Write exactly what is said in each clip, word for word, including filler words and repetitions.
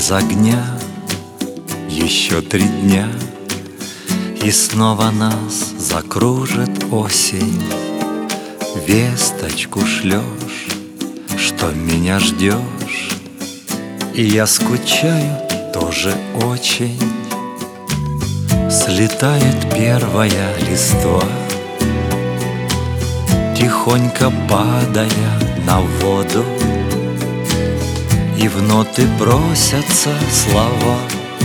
без огня. Еще три дня, и снова нас закружит осень. Весточку шлешь, что меня ждешь, и я скучаю тоже очень. Слетает первая листва, тихонько падая на воду, и в ноты бросятся слова.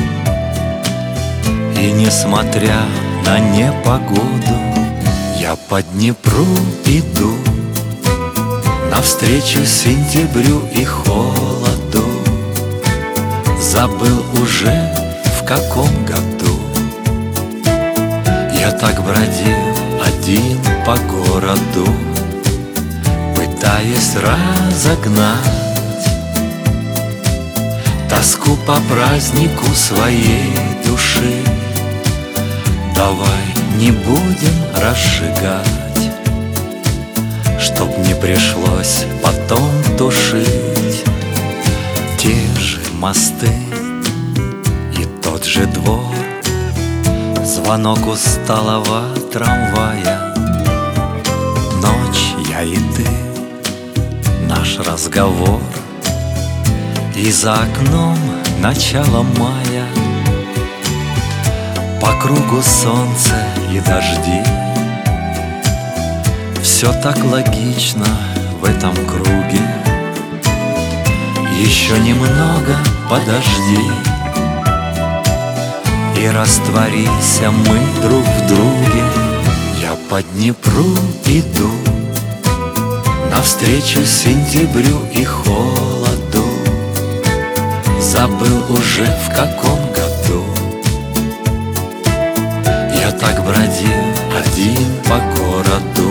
И несмотря на непогоду, я по Днепру иду навстречу сентябрю и холоду. Забыл уже, в каком году я так бродил один по городу, пытаясь разогнать тоску по празднику своей души. Давай не будем разжигать, чтоб не пришлось потом тушить те же мосты и тот же двор, звонок усталого трамвая. Ночь, я и ты, наш разговор, и за окном начало мая. По кругу солнце и дожди, все так логично в этом круге. Еще немного подожди, и растворимся мы друг в друге. Я по Днепру иду навстречу сентябрю и холоду. Забыл уже, в каком году я так бродил один по городу,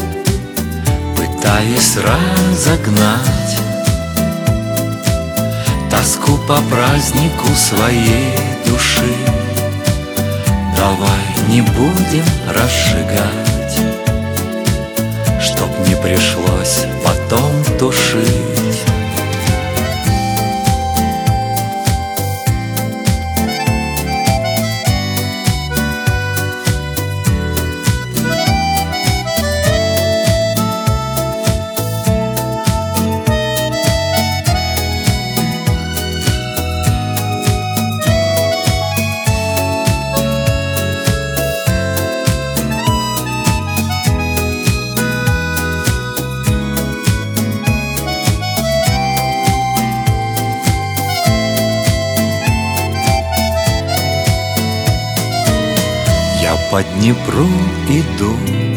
пытаясь разогнать тоску по празднику своей души. Давай не будем разжигать, чтоб не пришлось потом тушить. Я по Днепру иду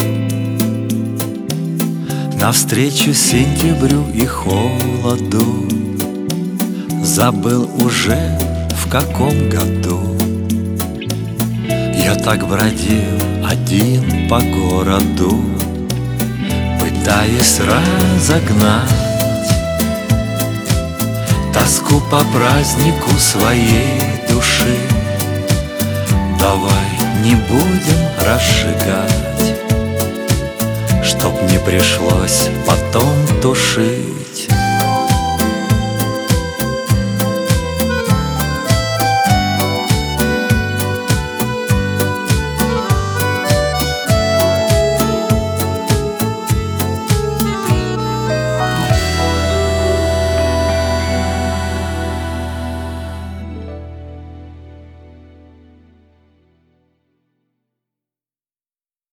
навстречу сентябрю и холоду. Забыл уже, в каком году я так бродил один по городу, пытаясь разогнать тоску по празднику своей души. Давай не будем разжигать, чтоб не пришлось потом тушить.